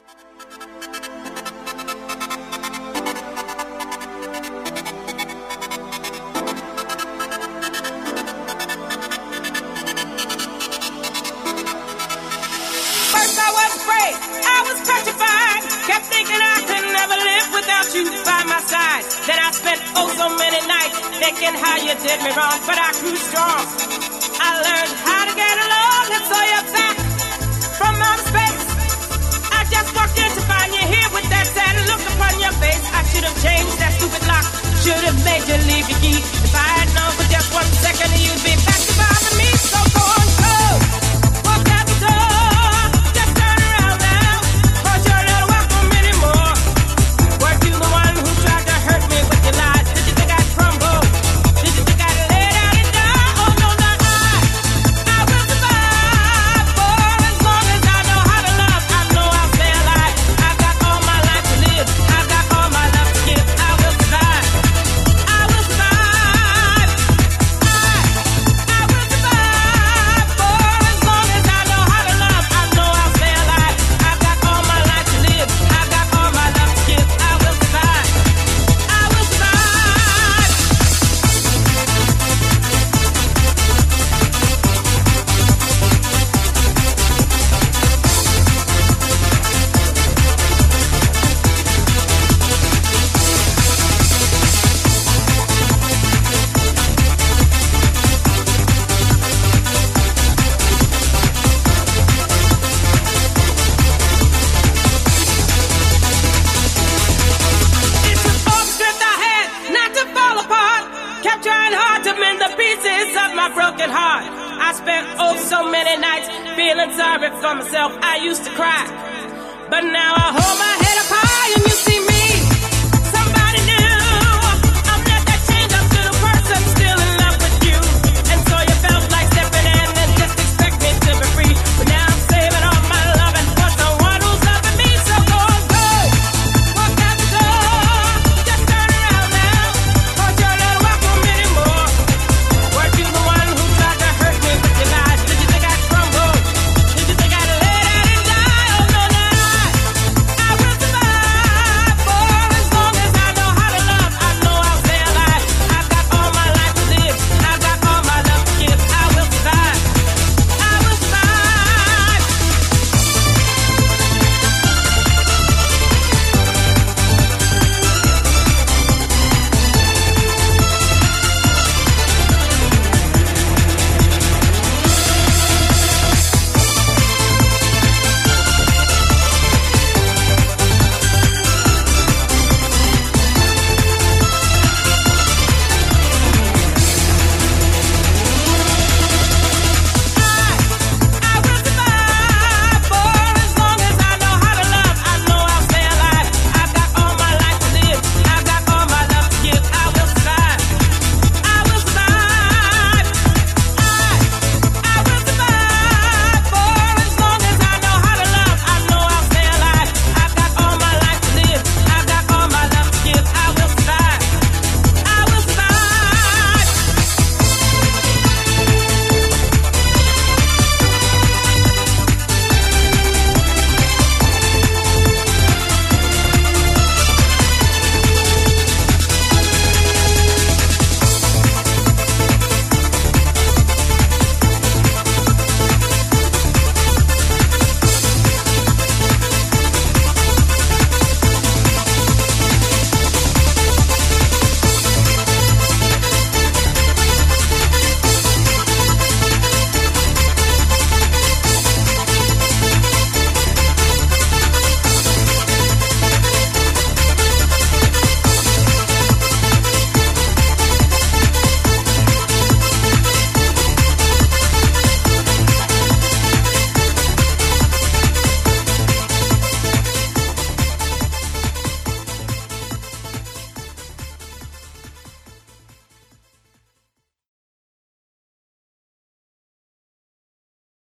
Then I spent oh so many nights thinking how you did me wrong, but I grew strong. I learned how to get along and saw you back from outer space. I just walked in to find you here with that sad look upon your face. I should have changed that stupid lock, should have made you leave your key. If I had known for just 1 second you'd be back to bother me, so go on, go. Walk out the door, just turn around now, 'cause you're not welcome anymore. Were you the one who tried to hurt me with your lies? Did you think I'd crumble? Did you think I'd lay down and die? Oh no, not I will survive for as long as I know how to love. I know I'll stay alive. I've got all my life to live. I've got all my love to give. I will survive. I will survive. I will survive for as long as I know how to love. I know I'll stay alive. I've got all my life to live. I've got all my love to give. I will survive. I will survive. It took all the strength I had not to fall apart. Kept trying hard to mend the pieces of my broken heart. I spent oh so many nights feeling sorry for myself. I used to cry, but now I hold my head up high and you see